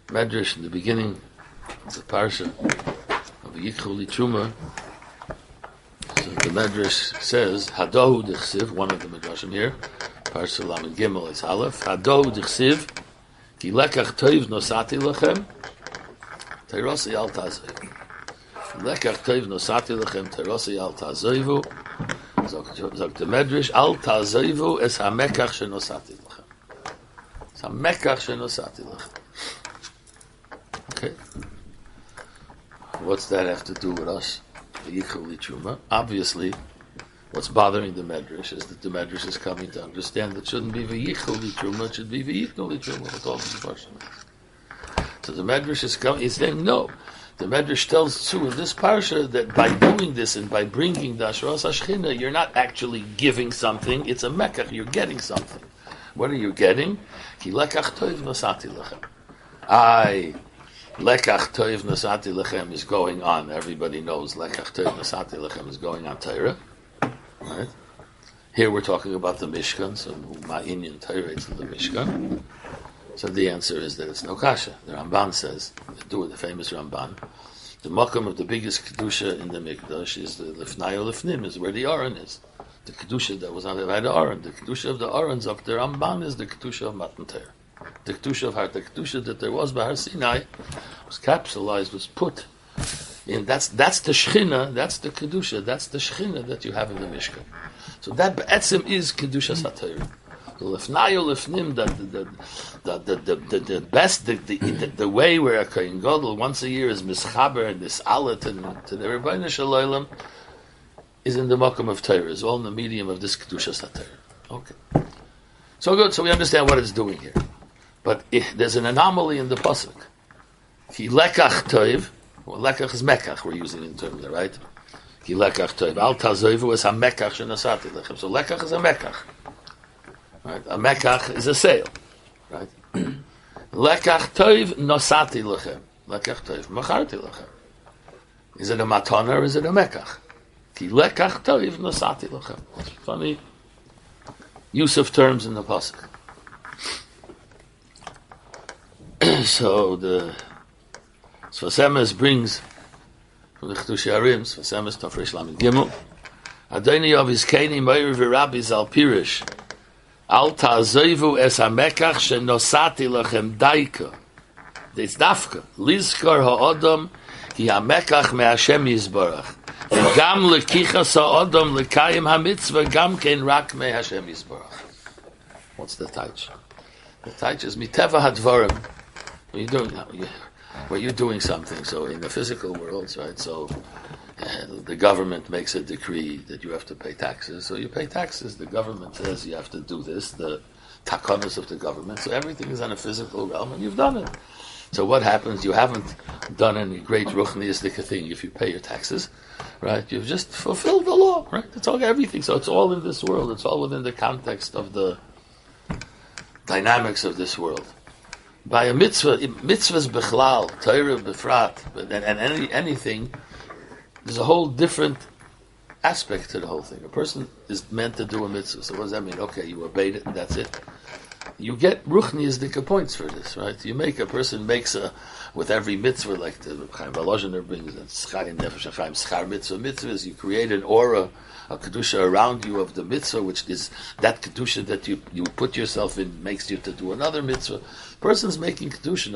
Medrash in the beginning of the parsha of Yikchu Litruma. So the Medrash says, Hadohu Dichsiv, one of the Medrashim here, Parsha Lamed Gimel is Aleph, Hadohu Dichsiv, Ki lekach toiv nosati lachem, Teirasi al tazoivu. Lekach toiv nosati lachem, Teirasi al tazoivu. Sagt the Medrash, al tazoivu es hamekach shenosati lachem. Es hamekach shenosati lachem. Okay. What's that have to do with us? The Yikchu Litruma. Obviously, what's bothering the Medrash is that the Medrash is coming to understand that it shouldn't be V'yichu Litruma, it should be V'yiknu Litruma, with all these parsha. So the Medrash is coming, he's saying no. The Medrash tells too in this parsha that by doing this and by bringing the Ashras HaShechina, you're not actually giving something, it's a mekach, you're getting something. What are you getting? Ki lekach toiv nosati lachem. Lekach Toiv Nasati Lechem is going on. Everybody knows Lekach Toiv Nasati Lechem is going on Torah. Right? Here we're talking about the Mishkan, so Ma'inyan Torah is the Mishkan. So the answer is that it's no kasha. The Ramban says, the famous Ramban, the makam of the biggest Kedusha in the Mikdash is the Lifnai or Lifnim, is where the Aron is. The Kedusha that was on the Aron. The Kedusha of the Arons of the Ramban is the Kedusha of Matan Torah. The Kedusha of Har, the Kedusha that there was by Har Sinai was capsulized, was put in. That's the Shechina, that's the Kedusha, that's the Shechina that you have in the Mishkan. So that Be'etzim is Kedusha Satayr. The Lefnayo Lefnim, the best, the way where a Kohen Gadol once a year is Mischaber and this Alet and to the Rebbeinu Shalom is in the Makam of Torah, is all in the medium of this Kedusha Satayr. Okay. So good, so we understand what it's doing here. But there's an anomaly in the pasuk. Ki lekach toiv, well, lekach is mekach. We're using in terms there, right? Ki lekach toiv. Al tazoivu is a mekach shenasati lechem. So lekach is a mekach, right? A mekach is a sale, right? Lekach toiv nosati lechem. Lekach toiv macharti lechem. Is it a matana or is it a mekach? Ki lekach toiv nosati lechem. Funny use of terms in the pasuk. So the Sfasemes brings from the Chedush Harim, Sfasemes Tafresh Lamed Gimel, Adoni of his Keni Meir v'Rabbi Zal Pirish, Al ta'azoivu es hamekach shenosati lachem daika. It's dafka. Lizkar ha'odom ki hamekach me'Hashem Yisborach. Gam lekichas ha'odom lekayim hamitzvah gam ken rak me'Hashem Yisborach. What's the taich? The taich is miteva hadvarim. When you're doing something, so in the physical world, right? So the government makes a decree that you have to pay taxes. So you pay taxes. The government says you have to do this. The takanas of the government. So everything is on a physical realm, and you've done it. So what happens? You haven't done any great ruchniistic thing if you pay your taxes, right? You've just fulfilled the law, right? It's all everything. So it's all in this world. It's all within the context of the dynamics of this world. By a mitzvah, mitzvahs bechlal, Torah befrat, and anything, there's a whole different aspect to the whole thing. A person is meant to do a mitzvah. So what does that mean? Okay, you obeyed it, and that's it. You get ruchniistic points for this, right? A person makes with every mitzvah, like the Chaim Volozhiner brings, that schar nefesh chaim schar mitzvahs, you create an aura, a kedusha around you of the mitzvah, which is that kedusha that you put yourself in makes you to do another mitzvah. A person's making kedusha,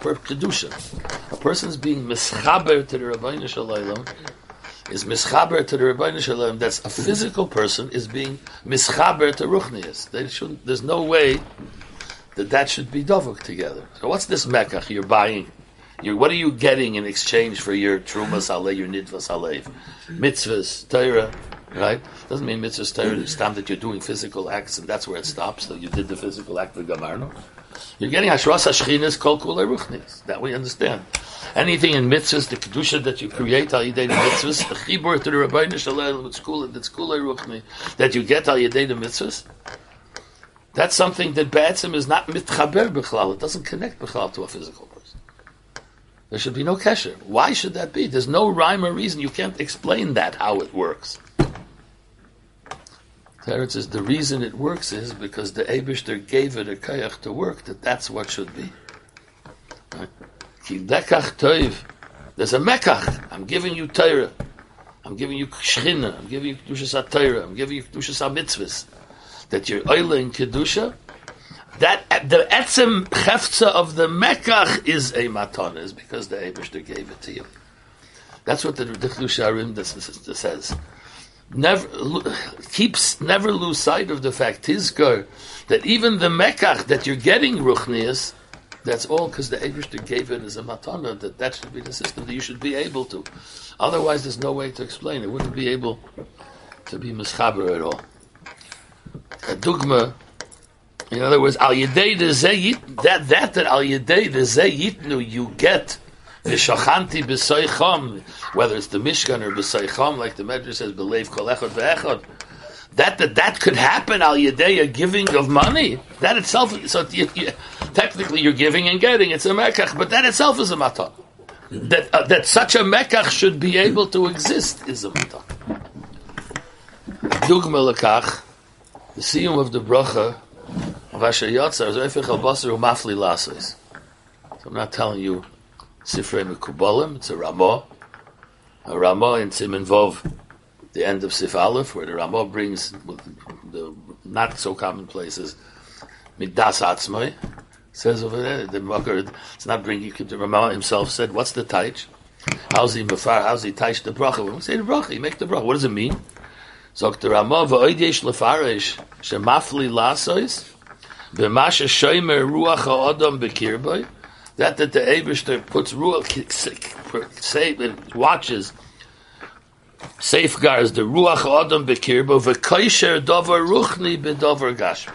a person's being mischaber to the Rebbeinu Shalom is mischaber to the Rebbeinu Shalom. That's a physical person is being mischaber to ruchnius. There's no way that should be dovuk together. So what's this mekach you're buying? What are you getting in exchange for your trumas aleh, your nidvas alev, mitzvahs, Torah? Right? Doesn't mean mitzvahs Torah. It's time that you're doing physical acts, and that's where it stops. So you did the physical act of Gamarno. You're getting Hashras HaShechines Kol Kulei Ruchnis. That we understand. Anything in mitzvahs, the kedusha that you create al yedei the mitzvahs, the chibur to the Rebbeinu Shalom, that's Kulei Ruchni, that you get al yedei the mitzvahs. That's something that Ba'etzim is not mitchaber b'chlal. It doesn't connect b'chlal to a physical person. There should be no kesher. Why should that be? There's no rhyme or reason. You can't explain that, how it works. Teretz says the reason it works is because the Eibishter gave it a kayach to work, that's what should be. Right? Ki lekach toiv. There's a mekach. I'm giving you Torah. I'm giving you Shechina. I'm giving you Kedushas HaTorah. I'm giving you Kedushas HaMitzvahs. That you're oila in Kedusha. That the etzem cheftza of the mekach is a matana, is because the Eibishter gave it to you. That's what the Kedusha Arim says. Never lose sight of the fact, Tizkar, that even the mekach that you're getting ruchnias, that's all because the Eibishter gave it as a matana, that should be the system that you should be able to. Otherwise, there's no way to explain. It wouldn't be able to be mischaber at all. A dugma, in other words, al yedei de that al yedei de yitnu you get v'shachanti b'soicham, whether it's the Mishkan or b'soicham, like the Medrash says, b'leiv kol echad ve'echad. That could happen al yedei a giving of money. That itself, so technically you're giving and getting. It's a mekach, but that itself is a matan. That such a mekach should be able to exist is a matan. Dugma lekach, the siyum of the bracha of Asher Yatzar is Eifech al Basar Umafli Lasos. So I'm not telling you Sifrei Mekubalim. It's a Ramah. A Ramah in Siman Vov, the end of Sif Aleph, where the Ramah brings the not so common places Midas Atzmai. Says over there, the Makar, it's not bringing. The Ramah himself said, "What's the taich? How's he taich the bracha? When we say the bracha, you make the bracha. What does it mean?" Zok the Ramah v'oidesh lefarish shemafli lasos b'masha shomer ruach ha'adam b'kirbay. That the Eibishter puts ruach, watches, safeguards the ruach ha'adam b'kirbay v'koisher davar ruchni b'davar gashmi.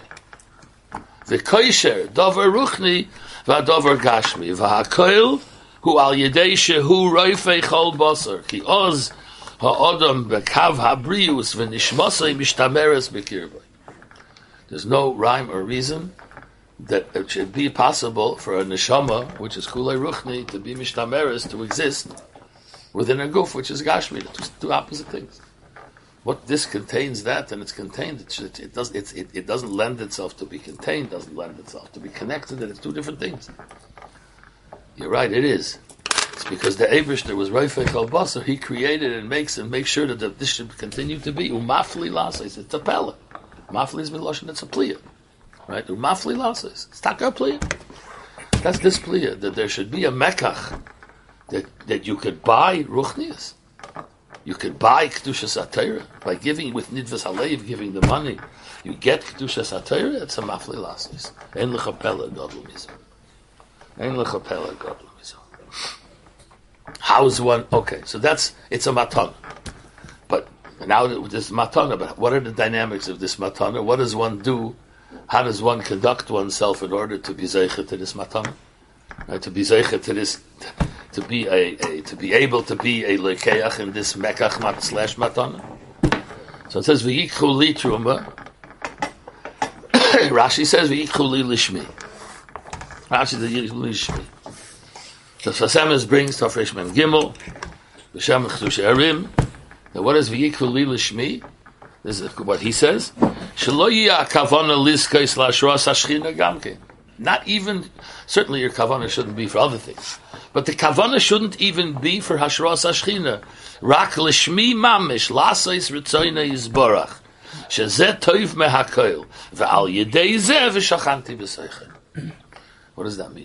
V'koisher davar ruchni v'davar gashmi v'hakoil hu al yedei shehu roifei chol basar ki oz ha'adam b'kav habrius v'nishmasei mishtameres b'kirbay. There's no rhyme or reason that it should be possible for a neshama, which is kulei ruchni, to be mishtameres, to exist within a guf, which is gashmi, two opposite things. What this contains that, and it's contained, it doesn't lend itself to be contained, doesn't lend itself to be connected, and it's two different things. You're right, it is. It's because the Eibishter was Reifei Kol Basar, he created and makes sure that this should continue to be. Umafli Lasos, it's a pella. Mafli is Miloshin, it's a pliya. Right? Umafli Lasos, it's taka pliya. That's this pliya, that there should be a mekach, that you could buy ruchnias. You could buy Kedushas HaTorah by giving with Nidvas Halev, giving the money. You get Kedushas HaTorah, it's a Mafli Lasos. Ein l'chapela godlu mizo. Ein l'chapela godlu mizo. How's one? Okay, so it's a matana. But now this matana, but what are the dynamics of this matana? What does one do? How does one conduct oneself in order to be zeicha to this matana? Right, to be zeicha to this, to be able to be a lekeach in this mekach / matana. So it says v'yikhu li truma. Rashi says v'yikhu li lishmi. Rashi says v'yikhu li lishmi. So Sasemes brings Tafresh Mem Gimel, B'Shem Chedush Arim. Now what is v'yikhu li lishmi? This is what he says. Shelo yiyah kavana liskais la'ashras hashchina gamke. Not even, certainly your kavana shouldn't be for other things, but the kavana shouldn't even be for hashras hashchina. Rak lishmi mamish lasais ritzoyna yizborach shezeh toiv mehakoil ve'al yedei zeh v'shachanti b'seichen. What does that mean?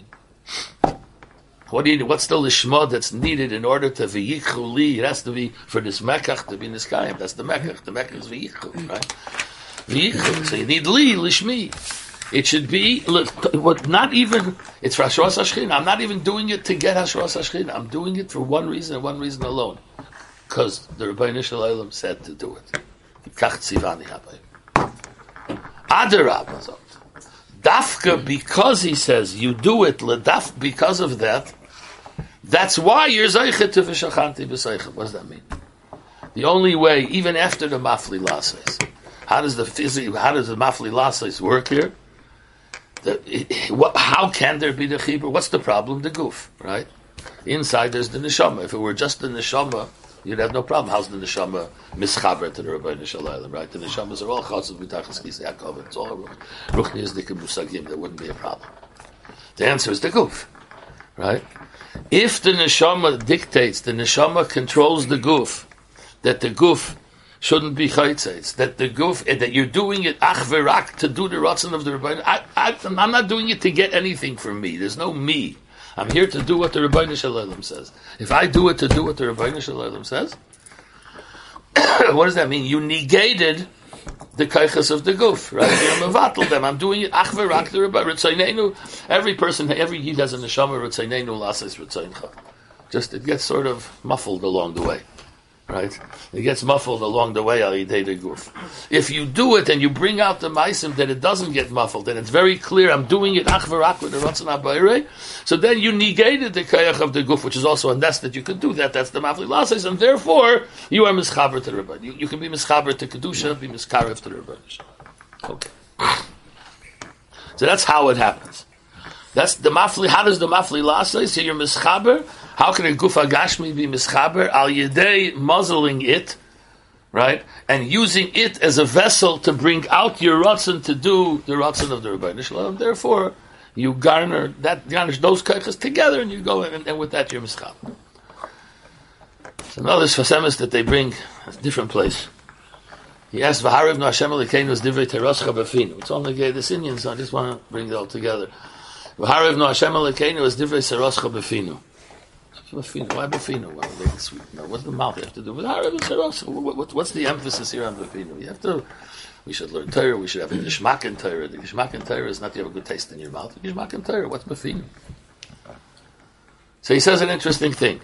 What's the lishma that's needed in order to v'yikhu li? It has to be for this mekach to be niskayim. That's the mekach. The mekach is v'yikhu, right? V'yikhu. So you need li lishmi. It should be not even. It's for hashras hashchina. I'm not even doing it to get hashras hashchina. I'm doing it for one reason and one reason alone, because the Rebbeinu Shalom said to do it. Kach tzivani habayim. Adarabah. Dafka, because he says you do it ledaf, because of that, that's why you're zeichet to v'shachanti b'seichet. What does that mean? The only way, even after the mafli lasos, how does the mafli lasos work here? How can there be the chibur? What's the problem? The guf, right? Inside there's the neshama. If it were just the neshama, you'd have no problem. How's the neshama mischaber to the Rebbeinu Shalom, right? The neshamas are all chatzos b'tachas kis Yaakov. It's all ruchnias dikim musagim. There wouldn't be a problem. The answer is the guf, right? If the neshama dictates, the neshama controls the guf, that the guf shouldn't be chaytzes, that the guf, that you're doing it ach v'rak to do the ratzon of the Rebbeinu. I'm not doing it to get anything from me. There's no me. I'm here to do what the Rebbeinu Shalom says. If I do it to do what the Rebbeinu Shalom says, what does that mean? You negated the kaichas of the guf, right? You're mevatel them. I'm doing it ach v'rak the Rebbeinu. Every person, every yid has a neshama ritzaynenu lasais ritzayncha. Just it gets sort of muffled along the way. Right? It gets muffled along the way, al-yidei the guf. If you do it and you bring out the maisim that it doesn't get muffled, then it's very clear, I'm doing it ach v'rak with the ratzon habayre, so then you negated the kayach of the guf, which is also a nest that you can do that, that's the mafli lases, and therefore, you are mischaber to the Rebbeinu. You can be mischaber to Kedusha, be miskarev to the Rebbeinu. Okay. So that's how it happens. That's the mafli, how does the mafli lases, so you're mischaber. How can a guf agashmi be mischaber? Al yedei muzzling it, right, and using it as a vessel to bring out your ratzon to do the ratzon of the Rebbeinu Shalom. Therefore, you garnish those kaichas together, and you go and with that you're mischaber. So another fasemis that they bring a different place. He asked, "V'hariv no Hashem Elokeinu es divrei teroscha b'finu." It's only this Indian, so I just want to bring it all together. V'hariv no Hashem Elokeinu es divrei teroscha b'finu. Why befinu? Well, make it sweet. No, what's the mouth have to do with what's the emphasis here on befinu? You have to. We should learn Torah. We should have a gishmak in Torah. The gishmak in Torah is not to have a good taste in your mouth. The gishmak in Torah. What's befinu? So he says an interesting thing.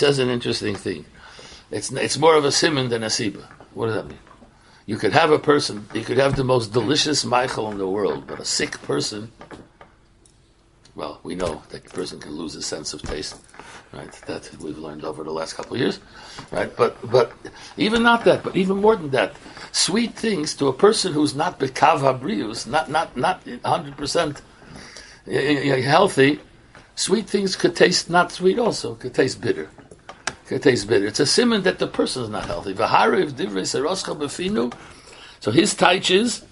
It's more of a siman than a siba. What does that mean? You could have a person. You could have the most delicious meichel in the world, but a sick person. Well, we know that the person can lose his sense of taste, right? That we've learned over the last couple of years, right? But even not that, but even more than that, sweet things to a person who's not bekav habrius, not 100% healthy, sweet things could taste not sweet also, could taste bitter. It's a siman that the person is not healthy. V'hariv divrei seroscha b'finu. So his taich is.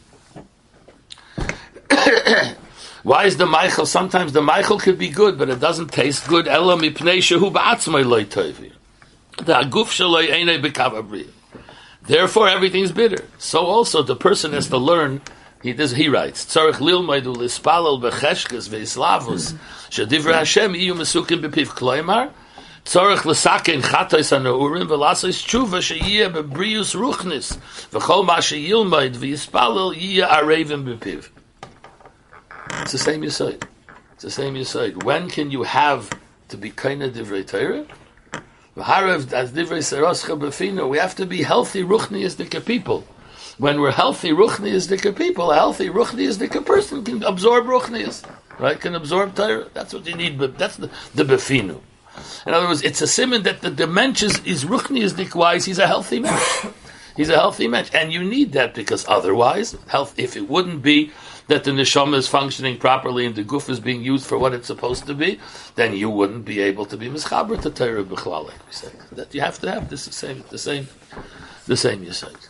Why is the Michael? Sometimes the Michael could be good, but it doesn't taste good. Ela mipnei shehu ba'atzmai loy tovi. The aguf shaloi einei b'kavabriya. Therefore, everything's bitter. So also, the person has to learn. He writes, Tzarich lilmaidu lispalel becheshkes ve'islavus shedivrei Hashem iyu mesukim b'piv kloimar tzarich l'sakein chatois hanaurim v'lasos tshuva sheyiyah bebrius ruchnis v'chol ma sheyilmaid v'yispalel yiyah arevim b'piv. It's the same Yesod. When can you have to be kind of divrei Torah? V'harav as divrei seroscha b'finu. We have to be healthy ruchniistic people. When we're healthy ruchniistic people, a healthy ruchniistic person can absorb ruchniis, right? Can absorb Torah. That's what you need. But that's the b'finu. In other words, it's a siman that the dimensions is ruchniistic wise. He's a healthy man. And you need that because otherwise, health. If it wouldn't be that the neshama is functioning properly and the guf is being used for what it's supposed to be, then you wouldn't be able to be mischaber to Torah b'chlal, like we say. That you have to have this the same yesod.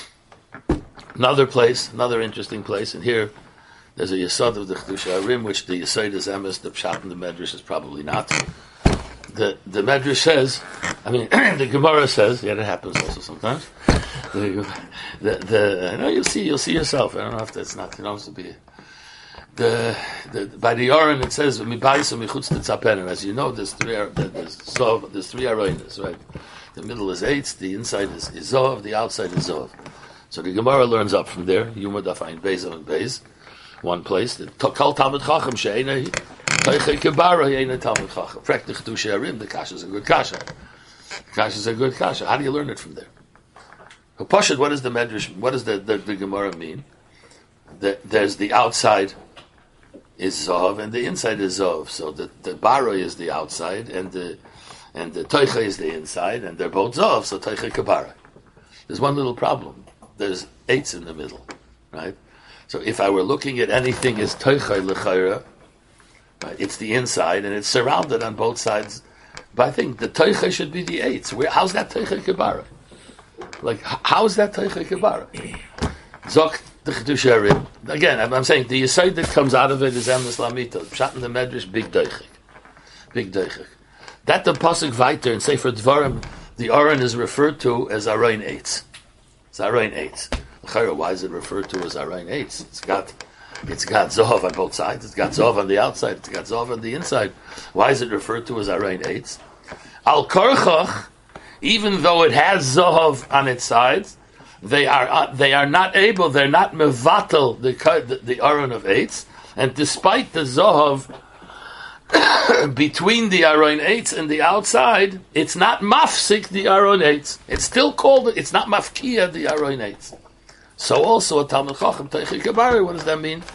Another interesting place, and here there's a yesod of the Chiddushei HaRim, which the yesod is emes, the pshat in the medrash is probably not. The medrash says, the Gemara says, that happens also sometimes. I know you'll see yourself. I don't know if that's not. It don't have to be. By the Aron it says mibayis michutz tetzapen. As you know, there's three aroinas, right? The middle is eitz, the inside is zov, the outside is zov. So the Gemara learns up from there. Yuma dafayin beis and beis, one place. The kol talmid chacham she'ena teichei kebara yeina talmid chacham. Practic Chiddushei HaRim. The kasha is a good kasha. How do you learn it from there? Pashut, what is the medrash? What does the Gemara mean? There's the outside is zov and the inside is zov. So the baroi is the outside and the toicha is the inside, and they're both zov. So toicha kabara. There's one little problem. There's eitz in the middle, right? So if I were looking at anything as toicha l'chayra, right, it's the inside and it's surrounded on both sides. But I think the toicha should be the eitz. How's that toicha kabara? Like, how is that Teichei Kebara? Zok the Chiddushei HaRim. Again, I'm saying the yesod that comes out of it is Emes Lamita. Pshat in the Medrash, big Deichik. That the pasuk Vayter in Sefer Dvarim, the Aron is referred to as Aron Eitz. It's Aron Eitz. Why is it referred to as Aron Eitz? It's got Zohav on both sides. It's got Zohav on the outside. It's got Zohav on the inside. Why is it referred to as Aron Eitz? Al Korchach, even though it has Zohav on its sides, they are not able. They're not mevatel the Aron of Eitz, and despite the Zohav between the Aron Eitz and the outside, it's not mafsik the Aron Eitz. It's still called. It's not mafkia the Aron Eitz. So also a Talmud Chacham Teichei Kabari. What does that mean?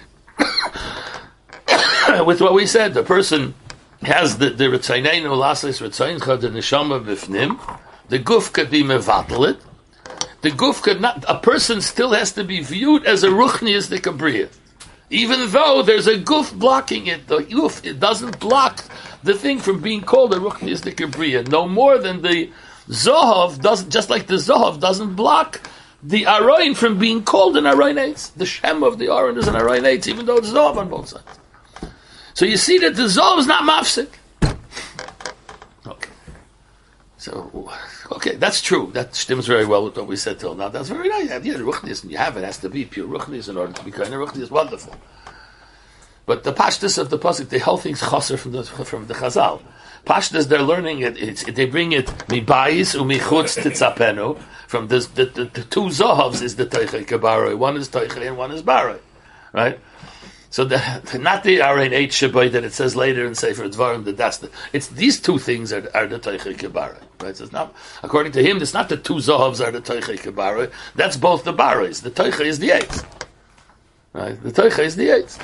With what we said, the person has the Ritzaynenu Lasis Ritzayncha the Neshama Bifnim. The guf could be mevatel. The guf could not. A person still has to be viewed as a ruchnius the kabriya, even though there's a guf blocking it. The guf, it doesn't block the thing from being called a ruchnius the kabriya. No more than the zohav doesn't. Just like the zohav doesn't block the aroin from being called an aroin eitz. The shem of the aroin is an aroin eitz, even though it's zohav on both sides. So you see that the zohav is not mafsik. Okay. So, okay, that's true. That stems very well with what we said till now. That's very nice. Yeah, ruchnius, and you have it has to be pure ruchnius in order to be kind of ruchnius. Wonderful. But the pashtus of the pasuk, the whole thing's chaser from the Chazal. Pashtus, they're learning it. They bring it mibayis umichutz titzapenu. From the two zohavs is the teichei kabaroi. One is teichei and one is baroi, right? So not the Aron Eitz Shabai that it says later in Sefer Dvarim that that's it's these two things are the Teichei Kebaroi, right? So it's not, according to him, it's not the two Zohavs are the Teichei Kebaroi. That's both the Barois. The Teichei is the Eitz, right? The Teichei is the Eitz.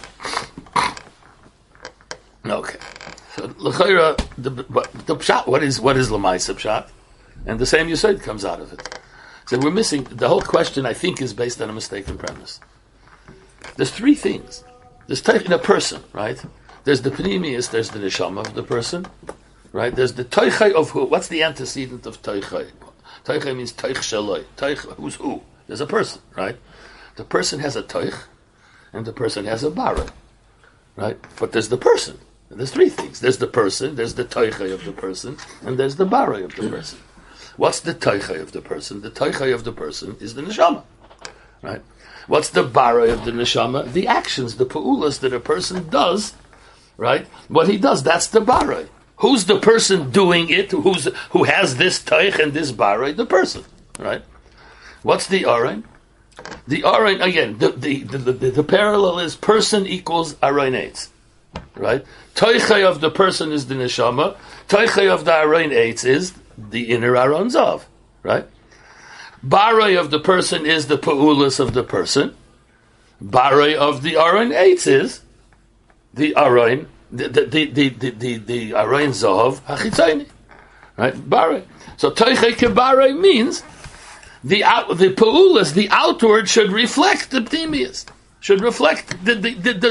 Okay. So l'chayra the pshat. What is l'maisa pshat? And the same Yesod comes out of it. So we're missing the whole question. I think is based on a mistaken premise. There's three things. There's in a person, right? There's the pnimius, there's the neshama of the person, right? There's the toichai of who. What's the antecedent of toichai? Toichai means toich shaloi. Toich, who's who? There's a person, right? The person has a toich, and the person has a bara, right? But there's the person. And there's three things. There's the person, there's the toichai of the person, and there's the bara of the person. What's the toichai of the person? The toichai of the person is the neshama, right? What's the bara of the neshama? The actions, the pa'ulas that a person does, right? What he does, that's the bara. Who's the person doing it? Who has this taich and this bara? The person, right? What's the aron? The aron, again, the parallel is person equals aron eitz, right? Teichai of the person is the neshama. Teichai of the aron eitz is the inner aron zav, right? Barai of the person is the pa'ulas of the person. Barai of the aron eitz is the aron, the aron zahav hachitzayni, right? Barai. So toichei kebarai means the pa'ulas, the outward should reflect the pnimius, should reflect the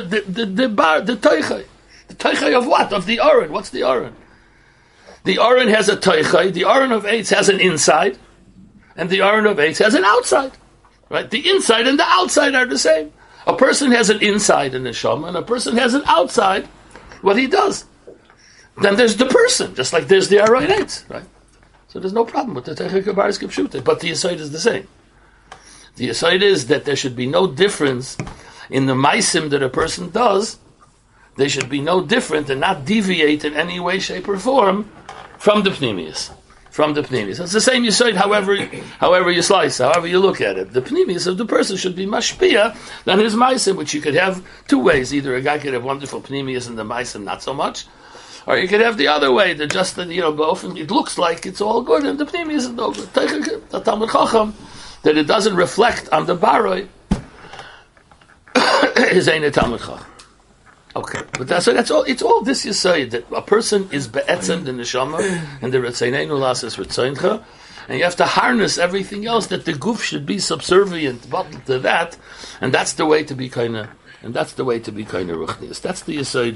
toichei. The toichei of what? Of the aron. What's the aron? The aron has a toichei. The aron of eitz has an inside. And the Aron of Eitz has an outside, right? The inside and the outside are the same. A person has an inside in the neshama, and a person has an outside, what he does. Then there's the person, just like there's the Aron Eitz, right? So there's no problem with the Teichei Kebaris Kipshute, but the Yesod is the same. The Yesod is that there should be no difference in the Maisim that a person does. They should be no different and not deviate in any way, shape, or form from the Pnimius. From the pnimius. It's the same Yesod, however you slice, however you look at it. The pnimius of the person should be mashpia than his maisim, which you could have two ways. Either a guy could have wonderful pnimius and the maisim not so much, or you could have the other way, that just, often it looks like it's all good and the pnimius is no good. The Talmud Chacham, that it doesn't reflect on the baroi, is a Talmud Chacham. Okay, but that's all. It's all this you say, that a person is be'etzem the neshama and the Ritzaynenu Lasis Ritzayncha, and you have to harness everything else, that the guf should be subservient to that, and that's the way to be kind of ruchnius. That's the yesod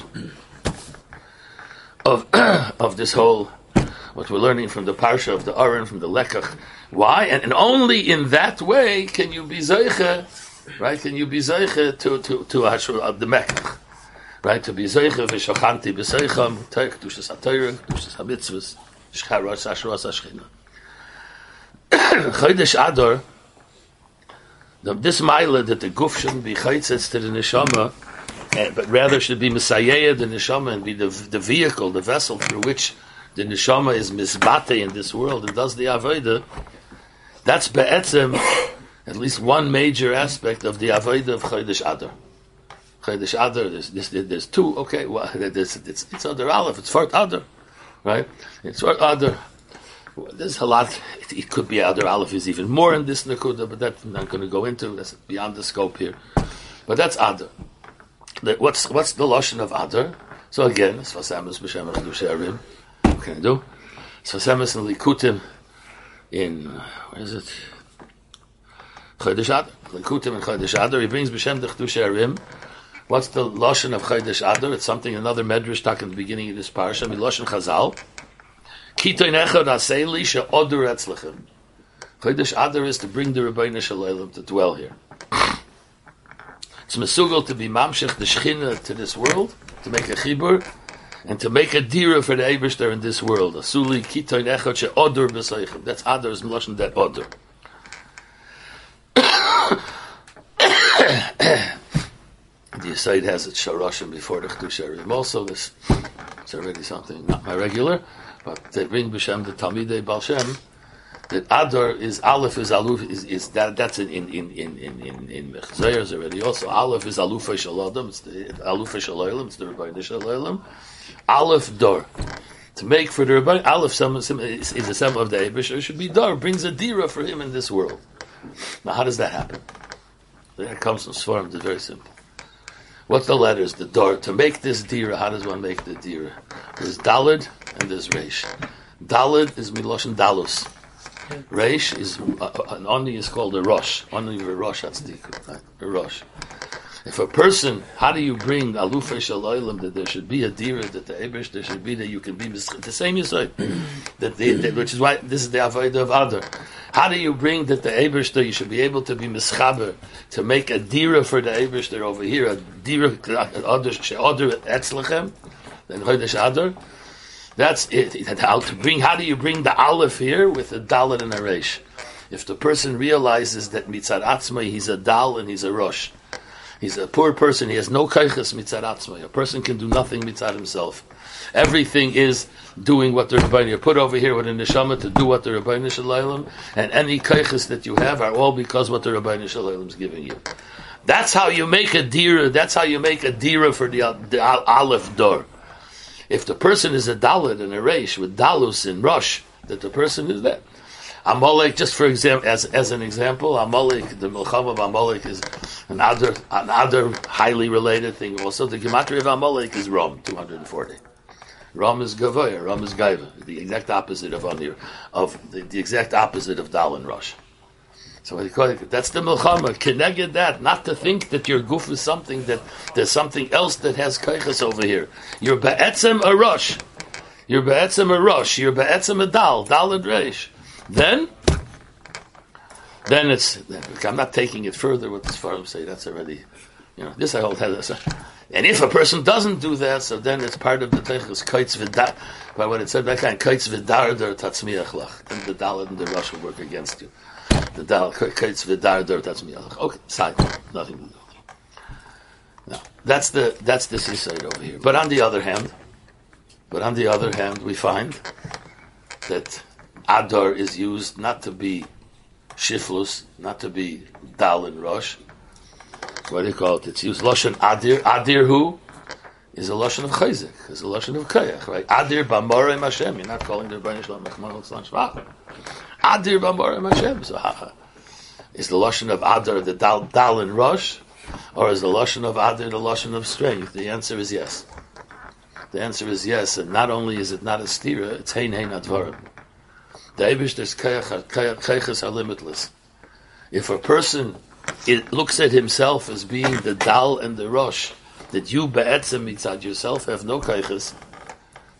of this whole what we're learning from the parsha of the Aron, from the Lekach. Why? And only in that way can you be zeiche, right? Can you be zeiche to the Mekach. right? To be zeicha v'shochanti b'seicham, kedushas ha'torah, kedushas ha'mitzvos, shcharos ashros ha'shchina. Chodesh Adar, this mila that the guf shouldn't be chaytzes to the neshama, but rather should be Messiah, the neshama, and be the vehicle, the vessel through which the neshama is misbate in this world and does the avodah. That's be'etzem, at least one major aspect of the avodah of Chodesh Adar. Chodesh Adar, there's two. Okay, well, it's Adar Aleph, it's Fort Adar, right? It's Fort Adar. There's a lot. It could be Adar Aleph is even more in this Nakuda, but that's I'm not going to go into. That's beyond the scope here. But that's Adar. What's the lashon of Adar? So again, Sfasemes b'Shem Chedusharim. What can I do? Sfasemes and Likutim in where is it? Chodesh Adar. Likutim and Chodesh Adar. He brings b'Shem Chedusharim. What's the lashon of Chodesh Adar? It's something another medrash talk in the beginning of this parsha. Lashon Chazal. Kitoin echad aseli she'odur etzlechem. Chodesh Adar is to bring the Rebbeinu Shalom to dwell here. It's mesugal to be mamshech the Shechina to this world, to make a chibur, and to make a dira for the Eibishter in this world. Asuli kitoin echad she'odur b'seichem. That's Adar's melashon, that odur. The Yesod has its Sharoshim before the Chedusharim. Also, this it's already something not my regular, but they bring b'Shem the Talmidei Baal Shem that Adar is Aleph is Aluf is that's in Mechzayers already. Also, Aleph is Alufay Shalom. It's the Alufay Shalom. It's the Rebbeinu Shalom. Aleph Dor, to make for the Rebbeinu. Aleph is the sum of the Eibush. It should be Dor, brings a dira for him in this world. Now, how does that happen? That comes from Sforim. It's very simple. What's the letters? The Dor. To make this dira, how does one make the dira? There's Dalid and there's Reish. Dalid is Miloshin Dalus. Reish is an Oni is called a Rosh. Oni of a Rosh, that's the right? A Rosh. If a person, how do you bring Alufay Shalayim that there should be a dira, that the Eibush there should be, that you can be the same Yesod, which is why this is the Avodah of Adar. How do you bring that the Eibush there you should be able to be mischaber to make a dira for the Eibush there over here, a dira Adar Etzlechem, then Chodesh Adar. That's it. How do you bring the Aleph here with a Dalet and a Reish? If the person realizes that Mitzad Atzmai, he's a Dal and he's a Rosh. He's a poor person, he has no Kaiches Mitzad Atzmai. A person can do nothing Mitzad himself. Everything is doing what the Rebbeinu, you're put over here with a Neshama to do what the Rebbeinu Shalom, and any Kaiches that you have are all because what the Rebbeinu Shalom is giving you. That's how you make a Dira, that's how you make a Dira for the Aleph Dor. If the person is a Dalet and a Reish with Dalus and Rosh, that the person is that. Amalek, just for example, as an example, Amalek, the Milchama of Amalek is another highly related thing. Also, the Gematria of Amalek is Rom, 240. Rom is Gavoya, Rom is Gaiva, the exact opposite of Anir, the exact opposite of Dal and Rosh. So that's the Milchama. Keneged that, not to think that your goof is something that there's something else that has kaiches over here. You're be'etzem a Rosh. You're be'etzem a Rosh. You're be'etzem a Dal and Reish. Then it's. I'm not taking it further. What the Sfarim say, that's already, this I hold has. And if a person doesn't do that, so then it's part of the Teichus Kaitz V'Dar. By what it said back on Kaitz V'Dar Der Tatzmiach Lach. Then the Dalet and the Rosh will work against you. The Dal Kaitz V'Dar Der Tatzmiach Lach. Okay, side, nothing to do. Now that's the seaside over here. But on the other hand, we find that Adar is used not to be Shiflus, not to be Dal and Rosh. What do you call it? It's used Lashon Adir. Adir who? Is a Lashon of Chayzik. Is a Lashon of Kayach, right? Adir B'Morem Hashem. You're not calling the Rebbeinu Shalom Mechman Shvach. Adir B'Morem Hashem. So is the Lashon of Adar the Dal and Rosh? Or is the Lashon of Adir the Lashon of strength? The answer is yes. The answer is yes. And not only is it not a stira, it's Hein Advarim. The Eibishter's kayches are limitless. If a person looks at himself as being the Dal and the Rosh, that you be'etzem mitzad yourself have no kayches,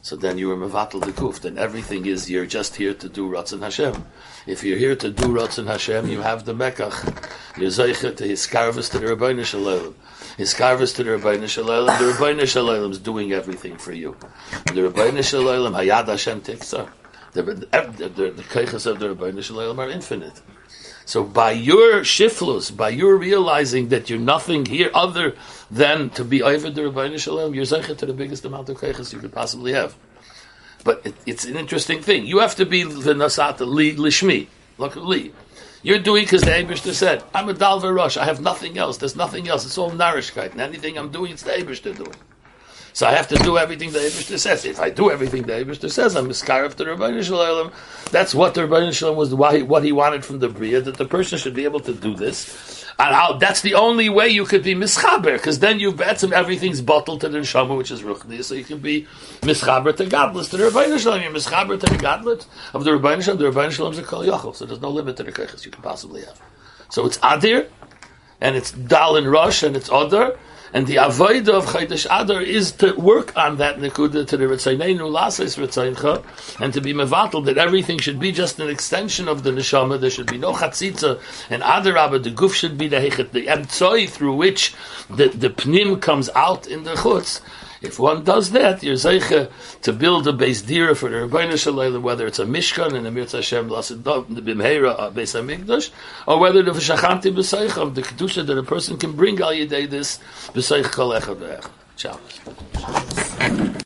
So then you were mevatel the kuf. Then everything is you're just here to do Ratzon Hashem. If you're here to do Ratzon Hashem, you have the mekach. You're zeicha to his karvus to the Rebbeinu Shalom. His karvus to the Rebbeinu Shalom. The Rebbeinu Shalom is doing everything for you. The Rebbeinu Shalom Hayad Hashem Tiksa. The keiches of the Rebbeinu Shalom are infinite. So by your shiflus, by your realizing that you're nothing here other than to be over the Rebbeinu Shalom, you're zeicha to the biggest amount of keiches you could possibly have. But it's an interesting thing. You have to be v'nasata li lishmi. Look at li. You're doing because the Eibishter said, I'm a dalver rush. I have nothing else. There's nothing else. It's all nourishkeit. And anything I'm doing, it's the Eibishter doing. So I have to do everything the Eibishter says. If I do everything the Eibishter says, I'm miskaref to the Rebbeinu Shalom. That's what the Rebbeinu Shalom was, what he wanted from the Bria, that the person should be able to do this. And that's the only way you could be mischaber, because then you've bet everything's bottled to the neshama, which is ruchni, so you can be mischaber to gadlus, to the Rebbeinu Shalom. You're mischaber to the gadlut of the Rebbeinu Shalom. The Rebbeinu Shalom is a kol yochel, so there's no limit to the keiches you can possibly have. So it's adir, and it's dal and rush, and it's odar, and the avodah of Chodesh Adar is to work on that nekuda to the Ritzaynenu Lases Ritzayncha, and to be mevatel that everything should be just an extension of the neshama. There should be no chatzitza, and Adarabah, the guf should be the hechet, the emtzoi through which the pnim comes out in the chutz. If one does that, you're zeicha to build a beis dira for the Rebbeinu Shalom, whether it's a mishkan and a mirza Hashem lasidov, the bimheira beis hamikdash, or whether the v'shachanti b'seichav, the kedusha that a person can bring al yedei this b'seich kol echad ve'echad. Shabbos.